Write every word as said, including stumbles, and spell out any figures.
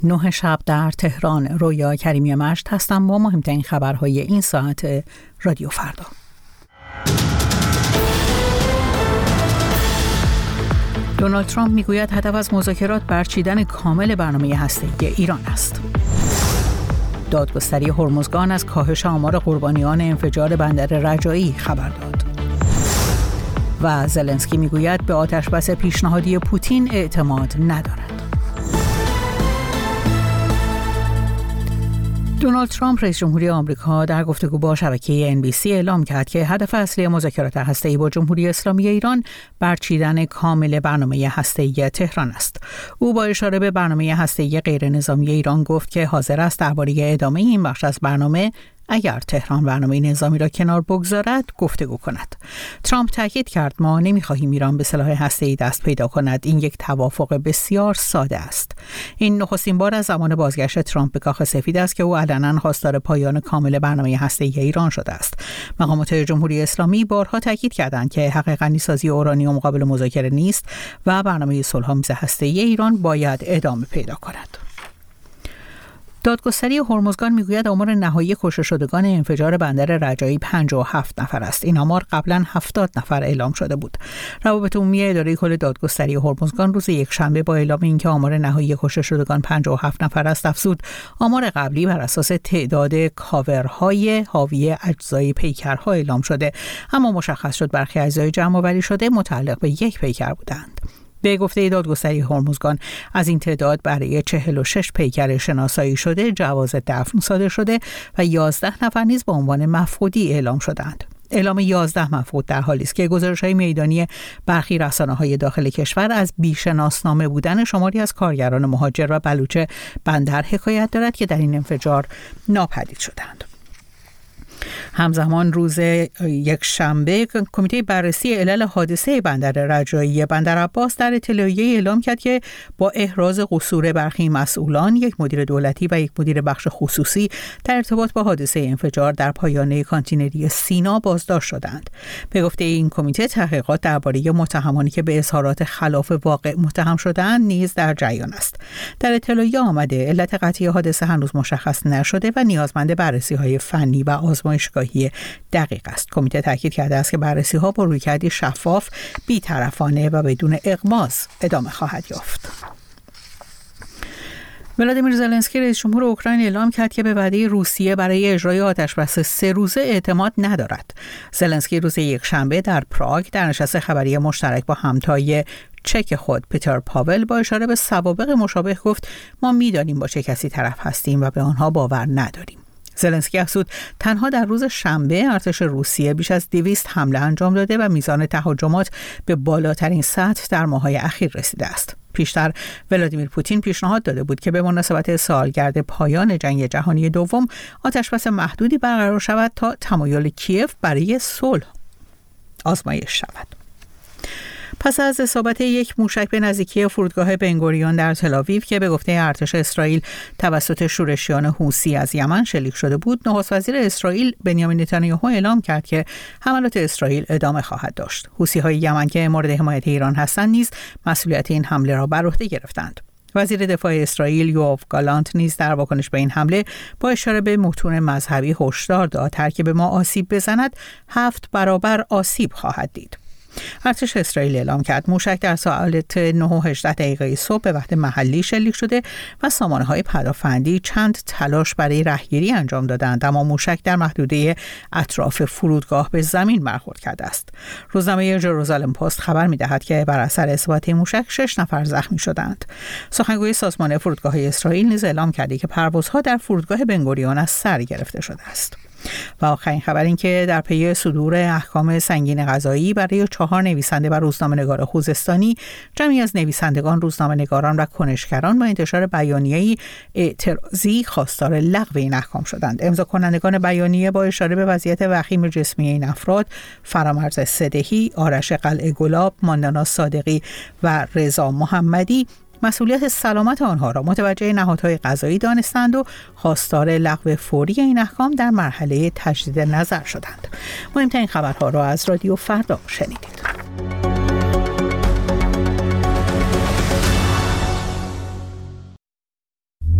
نه شب در تهران. رویا کریمی مشت هستم با مهمترین خبرهای این ساعت رادیو فردا. دونالد ترامپ میگوید هدف از مذاکرات برچیدن کامل برنامه هسته‌ای ایران است. دادگستری هرمزگان از کاهش آمار قربانیان انفجار بندر رجایی خبر داد. و زلنسکی میگوید به آتشبس پیشنهادی پوتین اعتماد ندارد. دونالد ترامپ رئیس جمهوری آمریکا در گفتگو با شبکه ان بی سی اعلام کرد که هدف اصلی مذاکرات هسته‌ای با جمهوری اسلامی ایران برچیدن کامل برنامه هسته‌ای تهران است. او با اشاره به برنامه هسته‌ای غیر نظامی ایران گفت که حاضر است درباره ادامه این بخش از برنامه اگر تهران برنامه نظامی را کنار بگذارد گفتگو کند. ترامپ تاکید کرد ما نمی‌خواهیم ایران به سلاح هسته‌ای دست پیدا کند. این یک توافق بسیار ساده است. این نخستین بار از زمان بازگشت ترامپ به کاخ سفید است که او علنا خواستار پایان کامل برنامه هسته‌ای ایران شده است. مقامات جمهوری اسلامی بارها تاکید کردند که حق غنیسازی اورانیوم قابل مذاکره نیست و برنامه صلح‌آمیز هسته‌ای ایران باید ادامه پیدا کند. دادگستری هرمزگان میگوید آمار نهایی کشته شدگان انفجار بندر رجایی پنجاه و هفت نفر است. این آمار قبلا هفتاد نفر اعلام شده بود. روابط عمومی اداره کل دادگستری هرمزگان روز یکشنبه با اعلام اینکه آمار نهایی کشته شدگان پنجاه و هفت نفر است افزود آمار قبلی بر اساس تعداد کاورهای حاوی اجزای پیکرها اعلام شده، اما مشخص شد برخی اجزای جمع‌آوری شده متعلق به یک پیکر بودند. به گفته دادگستری هرمزگان از این تعداد برای چهل و شش پیکر شناسایی شده جواز دفن صادر شده و یازده نفر نیز به عنوان مفقودی اعلام شدند. اعلام یازده مفقود در حالی است که گزارش‌های میدانی برخی رسانه‌های داخل کشور از بی‌شناسنامه بودن شماری از کارگران مهاجر و بلوچ بندر حکایت دارد که در این انفجار ناپدید شدند. همزمان روز یک شنبه کمیته بررسی علل حادثه بندر رجایی بندر عباس در اطلاعیه اعلام کرد که با احراز قصور برخی مسئولان، یک مدیر دولتی و یک مدیر بخش خصوصی در ارتباط با حادثه انفجار در پایانه کانتینری سینا بازداشت شدند. به گفته این کمیته تحقیقات درباره متهمانی که به اظهارات خلاف واقع متهم شدند نیز در جریان است. در اطلاعیه آمده علت قطعی حادثه هنوز مشخص نشده و نیازمند بررسی‌های فنی و آزمایشگاهی دقیق است. کمیته تاکید کرده است که بررسی‌ها با رویکردی شفاف، بی‌طرفانه و بدون اغماض ادامه خواهد یافت. ولادیمیر زلنسکی رئیس جمهور اوکراین اعلام کرد که به وعده روسیه برای اجرای آتشبس سه روزه اعتماد ندارد. زلنسکی روز یکشنبه در پراگ در نشست خبری مشترک با همتای چک خود پیتر پاول با اشاره به سوابق مشابه گفت ما می‌دانیم با چه کسی طرف هستیم و به آنها باور نداریم. زلنسکی افزود تنها در روز شنبه ارتش روسیه بیش از دویست حمله انجام داده و میزان تهاجمات به بالاترین سطح در ماه‌های اخیر رسیده است. پیشتر ولادیمیر پوتین پیشنهاد داده بود که به مناسبت سالگرد پایان جنگ جهانی دوم آتشبس محدودی برقرار شود تا تمایل کیف برای صلح آزمایش شود. پس از اصابت یک موشک به نزدیکی فرودگاه بنگوریون در تل‌آویو که به گفته ارتش اسرائیل توسط شورشیان حوثی از یمن شلیک شده بود، نخست وزیر اسرائیل بنیامین نتانیاهو اعلام کرد که حملات اسرائیل ادامه خواهد داشت. حوثی‌های یمن که مورد حمایت ایران هستند نیز مسئولیت این حمله را بر عهده گرفتند. وزیر دفاع اسرائیل یوآف گالانت نیز در واکنش به این حمله با اشاره به متون مذهبی هشدار داد هر که به ما آسیب بزند هفت برابر آسیب خواهد دید. ارتش اسرائیل اعلام کرد موشک در ساعت نه و هجده دقیقه صبح به وقت محلی شلیک شده و سامانه‌های پدافندی چند تلاش برای رهگیری انجام دادند، اما موشک در محدوده اطراف فرودگاه به زمین برخورد کرده است. روزنامه ژروزالم پست خبر می‌دهد که بر اثر اصابت موشک شش نفر زخمی شدند. سخنگوی سازمان فرودگاه اسرائیل نیز اعلام کرده که پروازها در فرودگاه بنگوریون از سر گرفته شده است. و آخرین خبر این که در پی صدور احکام سنگین قضایی برای چهار نویسنده و روزنامه‌نگار خوزستانی، جمعی از نویسندگان، روزنامه‌نگاران و کنشگران با انتشار بیانیه‌ای اعتراضی خواستار لغو این احکام شدند. امضا کنندگان بیانیه با اشاره به وضعیت وخیم جسمی این افراد، فرامرز صدهی، آرش قلعه گلاب، ماندانا صادقی و رضا محمدی مسئولیت سلامت آنها را متوجه نهادهای قضایی دانستند و خواستار لغو فوری این احکام در مرحله تجدید نظر شدند. مهمترین خبرها را از رادیو فردا شنیدید.